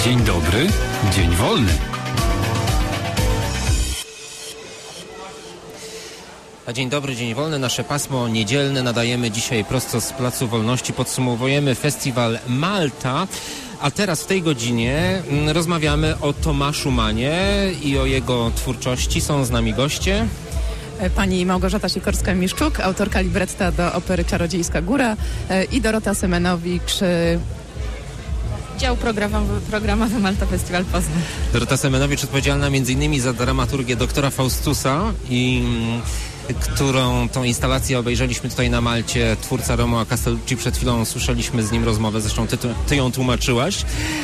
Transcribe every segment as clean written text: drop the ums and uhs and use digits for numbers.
Dzień dobry, dzień wolny. A dzień dobry, dzień wolny. Nasze pasmo niedzielne nadajemy dzisiaj prosto z Placu Wolności. Podsumowujemy festiwal Malta. A teraz w tej godzinie rozmawiamy o Tomaszu Mannie i o jego twórczości. Są z nami goście. Pani Małgorzata Sikorska-Miszczuk, autorka libretta do opery Czarodziejska Góra, i Dorota Semenowicz, dział programowy Malta Festiwal Poznań. Dorota Semenowicz odpowiedzialna m.in. za dramaturgię doktora Faustusa i którą tą instalację obejrzeliśmy tutaj na Malcie. Twórca Romeo Castellucci, przed chwilą słyszeliśmy z nim rozmowę, zresztą ty ją tłumaczyłaś.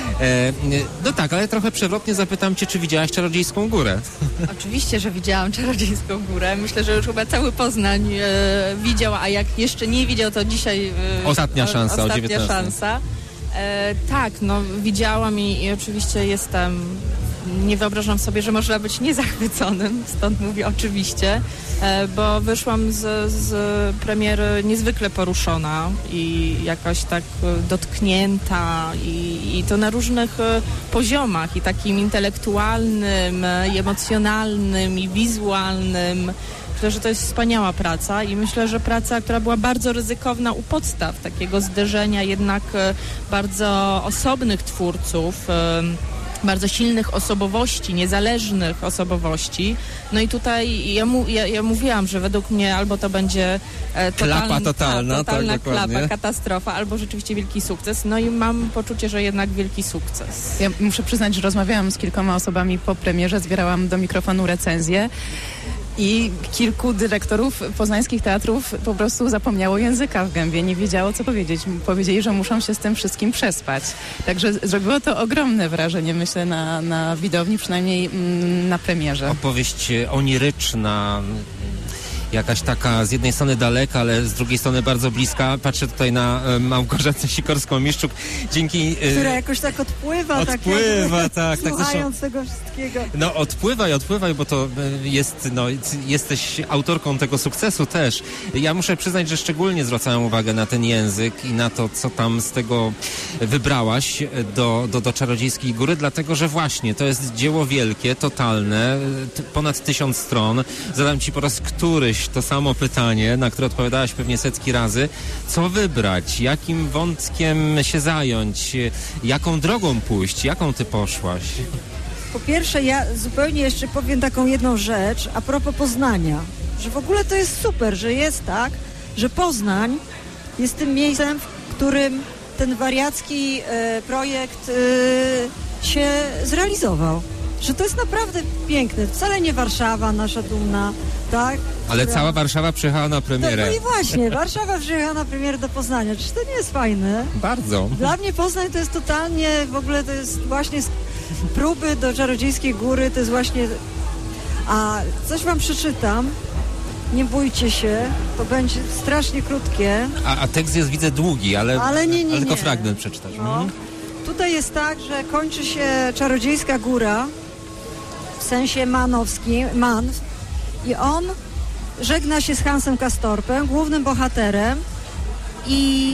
No tak, ale trochę przewrotnie zapytam cię, czy widziałaś Czarodziejską Górę? Oczywiście, że widziałam Czarodziejską Górę. Myślę, że już chyba cały Poznań widział, a jak jeszcze nie widział, to dzisiaj ostatnia szansa. Ostatnia szansa. Tak, no widziałam i oczywiście nie wyobrażam sobie, że można być niezachwyconym, stąd mówię oczywiście, bo wyszłam z premiery niezwykle poruszona i jakoś tak dotknięta i to na różnych poziomach, i takim intelektualnym, i emocjonalnym, i wizualnym. Myślę, że to jest wspaniała praca i myślę, że praca, która była bardzo ryzykowna u podstaw takiego zderzenia jednak bardzo osobnych twórców, bardzo silnych osobowości, niezależnych osobowości. No i tutaj ja mówiłam, że według mnie albo to będzie totalna klapa, katastrofa, albo rzeczywiście wielki sukces. No i mam poczucie, że jednak wielki sukces. Ja muszę przyznać, że rozmawiałam z kilkoma osobami po premierze, zbierałam do mikrofonu recenzje. I kilku dyrektorów poznańskich teatrów po prostu zapomniało języka w gębie, nie wiedziało, co powiedzieć. Powiedzieli, że muszą się z tym wszystkim przespać. Także zrobiło to ogromne wrażenie, myślę, na widowni, przynajmniej na premierze. Opowieść oniryczna, jakaś taka z jednej strony daleka, ale z drugiej strony bardzo bliska. Patrzę tutaj na Małgorzatę Sikorską-Miszczuk. Dzięki... która jakoś tak odpływa tak. Słuchając tego wszystkiego. No odpływaj, bo to jesteś autorką tego sukcesu też. Ja muszę przyznać, że szczególnie zwracałem uwagę na ten język i na to, co tam z tego wybrałaś do Czarodziejskiej Góry, dlatego, że właśnie to jest dzieło wielkie, totalne, ponad 1000 stron. Zadam ci po raz któryś to samo pytanie, na które odpowiadałaś pewnie setki razy. Co wybrać? Jakim wątkiem się zająć? Jaką drogą pójść? Jaką ty poszłaś? Po pierwsze, ja zupełnie jeszcze powiem taką jedną rzecz a propos Poznania, że w ogóle to jest super, że jest tak, że Poznań jest tym miejscem, w którym ten wariacki projekt się zrealizował. Że to jest naprawdę piękne. Wcale nie Warszawa, nasza dumna, tak? Ale cała Warszawa przyjechała na premierę. No i właśnie, Warszawa przyjechała na premierę do Poznania. Czyż to nie jest fajne? Bardzo. Dla mnie Poznań to jest totalnie, w ogóle to jest właśnie próby do Czarodziejskiej Góry, to jest właśnie... A coś wam przeczytam. Nie bójcie się, to będzie strasznie krótkie. A tekst jest, widzę, długi, ale nie. tylko fragment przeczytasz. No. Tutaj jest tak, że kończy się Czarodziejska Góra, w sensie manowskim, i on żegna się z Hansem Castorpem, głównym bohaterem, i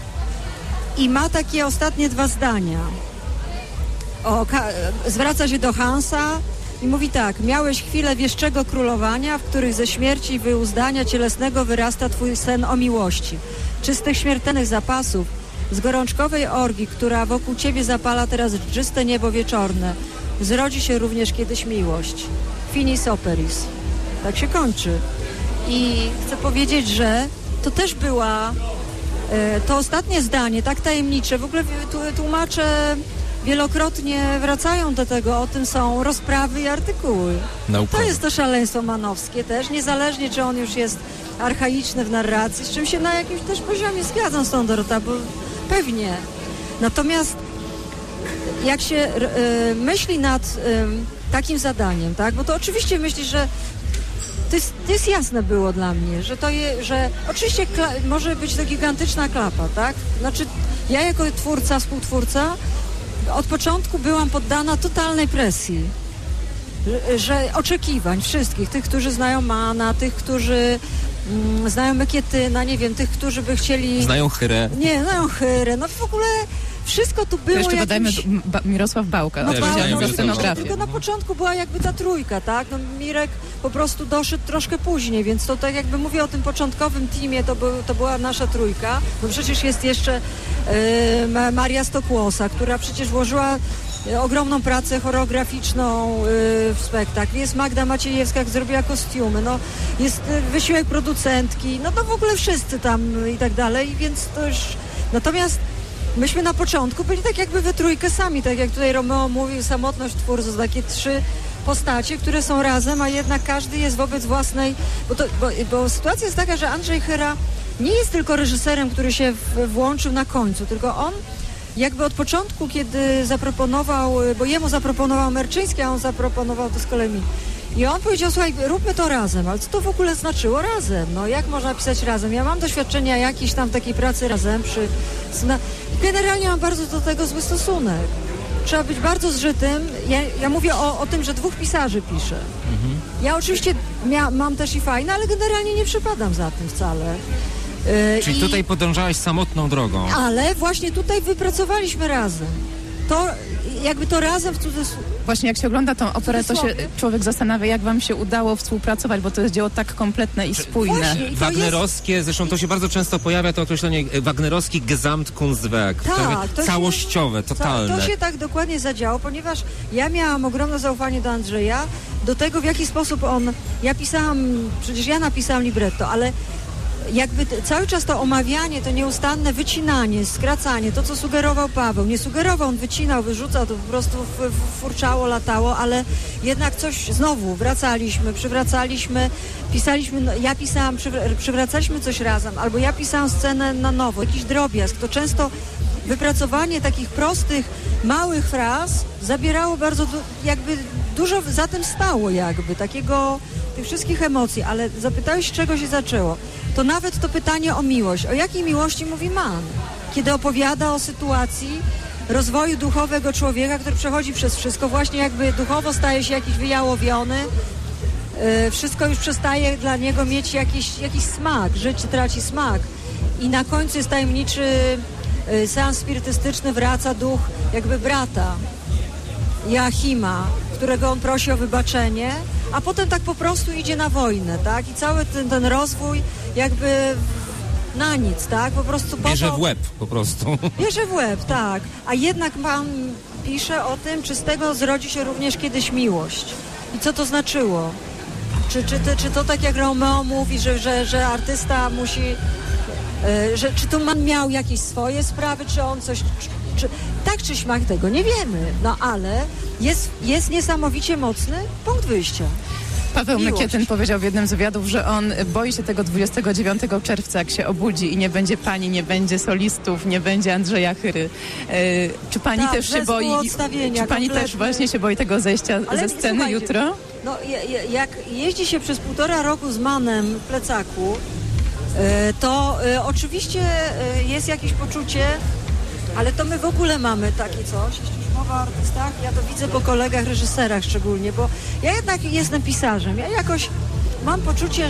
ma takie ostatnie 2 zdania. Zwraca się do Hansa i mówi tak: miałeś chwilę wieszczego królowania, w których ze śmierci i wyuzdania cielesnego wyrasta twój sen o miłości. Czy z tych śmiertelnych zapasów, z gorączkowej orgii, która wokół ciebie zapala teraz czyste niebo wieczorne, zrodzi się również kiedyś miłość. Finis operis. Tak się kończy. I chcę powiedzieć, że to też była to ostatnie zdanie, tak tajemnicze. W ogóle tłumacze wielokrotnie wracają do tego, o tym są rozprawy i artykuły. To jest to szaleństwo manowskie też, niezależnie czy on już jest archaiczny w narracji, z czym się na jakimś też poziomie zgadzam z tą Dorota, bo pewnie. Natomiast jak się myśli nad takim zadaniem, tak, bo to oczywiście myśli, że to jest jasne było dla mnie, że oczywiście może być to gigantyczna klapa, tak? Znaczy ja jako twórca, współtwórca od początku byłam poddana totalnej presji, że oczekiwań wszystkich, tych, którzy znają Manna, tych, którzy znają Mykietyna, nie wiem, tych, którzy by chcieli... Znają Chyrę. Nie, znają Chyrę. No w ogóle wszystko tu było jeszcze dodajmy jakimś... Mirosław Bałka, odpowiedzialny za scenografię. Tylko na początku była jakby ta trójka, tak? No, Mirek po prostu doszedł troszkę później, więc to tak jakby mówię o tym początkowym teamie, to była nasza trójka. No przecież jest jeszcze Maria Stokłosa, która przecież włożyła ogromną pracę choreograficzną w spektakl. Jest Magda Maciejewska, która zrobiła kostiumy. No, jest wysiłek producentki. No to w ogóle wszyscy tam i tak dalej, więc to już... Natomiast myśmy na początku byli tak jakby we trójkę sami, tak jak tutaj Romeo mówił, samotność twórcy, to takie 3 postacie, które są razem, a jednak każdy jest wobec własnej... Bo sytuacja jest taka, że Andrzej Chyra nie jest tylko reżyserem, który się włączył na końcu, tylko on jakby od początku, kiedy zaproponował, bo jemu zaproponował Merczyński, a on zaproponował to z kolei mi. I on powiedział, słuchaj, róbmy to razem, ale co to w ogóle znaczyło razem? No jak można pisać razem? Ja mam doświadczenia jakieś tam takiej pracy razem generalnie mam bardzo do tego zły stosunek. Trzeba być bardzo zżytym. Ja mówię o tym, że 2 pisarzy pisze. Ja oczywiście mam też i fajne, ale generalnie nie przypadam za tym wcale. Czyli tutaj podążałeś samotną drogą. Ale właśnie tutaj wypracowaliśmy razem. To razem w cudzysłowie. Właśnie jak się ogląda tą operę, to się człowiek zastanawia, jak wam się udało współpracować, bo to jest dzieło tak kompletne i spójne. Właśnie, Wagnerowskie, zresztą to się bardzo często pojawia, to określenie wagnerowski Gesamtkunstwerk. Tak, całościowe, totalne. To się tak dokładnie zadziało, ponieważ ja miałam ogromne zaufanie do Andrzeja, do tego, w jaki sposób przecież ja napisałam libretto, ale jakby cały czas to omawianie, to nieustanne wycinanie, skracanie, to co sugerował Paweł. Nie sugerował, on wycinał, wyrzucał, to po prostu furczało, latało, ale jednak coś znowu wracaliśmy, przywracaliśmy, pisaliśmy, ja pisałam, przywracaliśmy coś razem, albo ja pisałam scenę na nowo, jakiś drobiazg. To często wypracowanie takich prostych, małych fraz zabierało bardzo, jakby dużo za tym stało jakby, tych wszystkich emocji, ale zapytałeś, z czego się zaczęło. To nawet to pytanie o miłość. O jakiej miłości mówi Mann? Kiedy opowiada o sytuacji rozwoju duchowego człowieka, który przechodzi przez wszystko, właśnie jakby duchowo staje się jakiś wyjałowiony, wszystko już przestaje dla niego mieć jakiś smak, życie traci smak. I na końcu jest tajemniczy seans spirytystyczny, wraca duch jakby brata Joachima, którego on prosi o wybaczenie, a potem tak po prostu idzie na wojnę, tak? I cały ten rozwój jakby na nic, tak? Po prostu bierze w łeb po prostu. Bierze w łeb, tak. A jednak Pan pisze o tym, czy z tego zrodzi się również kiedyś miłość. I co to znaczyło? Czy to tak jak Romeo mówi, że artysta musi... czy tu Mann miał jakieś swoje sprawy, czy on coś... tak czy śmak, tego nie wiemy. No ale jest niesamowicie mocny punkt wyjścia. Paweł Mykietyn powiedział w jednym z wywiadów, że on boi się tego 29 czerwca, jak się obudzi i nie będzie pani, nie będzie solistów, nie będzie Andrzeja Chyry. Czy pani też się boi? Czy pani też właśnie się boi tego zejścia ze sceny jutro? No, jak jeździ się przez 1,5 roku z Mannem w plecaku, to oczywiście jest jakieś poczucie, ale to my w ogóle mamy takie coś, jeśli już mowa o artystach, ja to widzę po kolegach, reżyserach szczególnie, bo ja jednak jestem pisarzem, ja jakoś mam poczucie,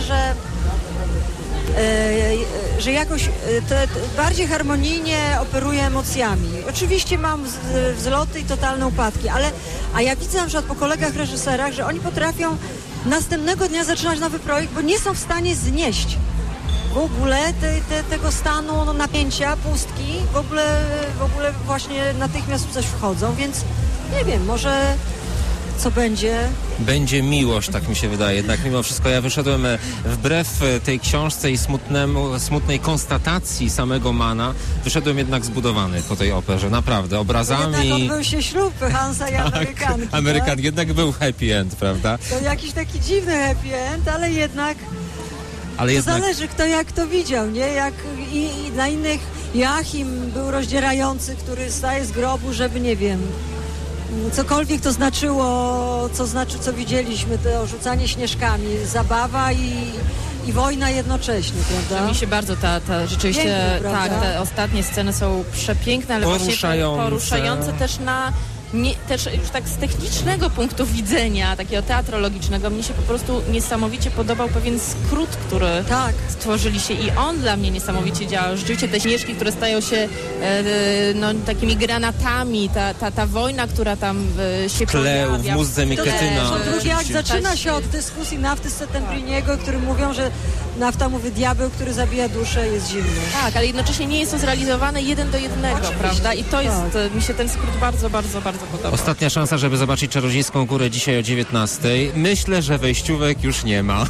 że jakoś bardziej harmonijnie operuję emocjami. Oczywiście mam wzloty i totalne upadki, a ja widzę na przykład po kolegach reżyserach, że oni potrafią następnego dnia zaczynać nowy projekt, bo nie są w stanie znieść w ogóle tego stanu napięcia, pustki, w ogóle właśnie natychmiast w coś wchodzą, więc nie wiem, może co będzie? Będzie miłość, tak mi się wydaje. Jednak mimo wszystko ja wyszedłem wbrew tej książce i smutnej konstatacji samego Manna, wyszedłem jednak zbudowany po tej operze, naprawdę, obrazami. Jednak odbył się ślub Hansa i Amerykanki. Amerykan jednak był happy end, prawda? To jakiś taki dziwny happy end, ale jednak... zależy kto jak to widział, nie? I dla innych Joachim był rozdzierający, który staje z grobu, żeby, nie wiem, cokolwiek to znaczyło, co widzieliśmy, to rzucanie śnieżkami, zabawa i wojna jednocześnie, prawda? Mi się bardzo ta rzeczywiście, piękne, tak, te ostatnie sceny są przepiękne, ale poruszające. właśnie poruszające też też już tak z technicznego punktu widzenia, takiego teatrologicznego, mnie się po prostu niesamowicie podobał pewien skrót, który stworzyliście i on dla mnie niesamowicie działa. Rzeczywiście te śnieżki, które stają się takimi granatami, ta wojna, która tam się pojawia. W muzyce Miketyna. Drugi akt zaczyna się od dyskusji Nafty z Settembriniego, który mówią, że Nafta mówi diabeł, który zabija duszę, jest zimny. Tak, ale jednocześnie nie jest to zrealizowane 1:1, prawda? I to jest, mi się ten skrót bardzo, bardzo, bardzo podoba. Ostatnia szansa, żeby zobaczyć Czarodziejską Górę dzisiaj o 19:00. Myślę, że wejściówek już nie ma.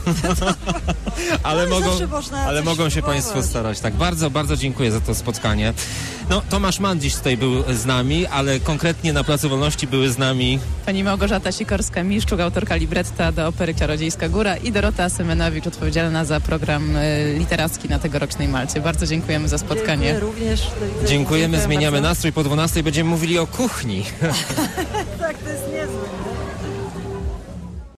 ale mogą się Państwo starać. Tak, bardzo, bardzo dziękuję za to spotkanie. No, Tomasz Mann dziś tutaj był z nami, ale konkretnie na Placu Wolności były z nami pani Małgorzata Sikorska-Miszczuk, autorka libretta do opery Czarodziejska Góra i Dorota Semenowicz, odpowiedzialna za program literacki na tegorocznej Malcie. Bardzo dziękujemy za spotkanie. Dziękuję również. Dziękujemy, zmieniamy nastrój. Po 12:00 będziemy mówili o kuchni. Tak, to jest niezłe.